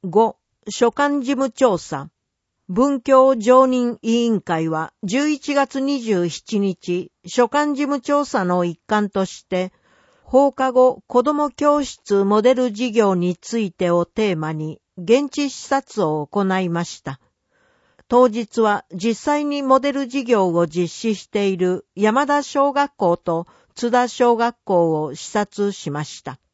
5、所管事務調査。文教常任委員会は11月27日、所管事務調査の一環として、放課後子ども教室モデル事業についてをテーマに現地視察を行いました。当日は実際にモデル事業を実施している山田小学校と津田小学校を視察しました。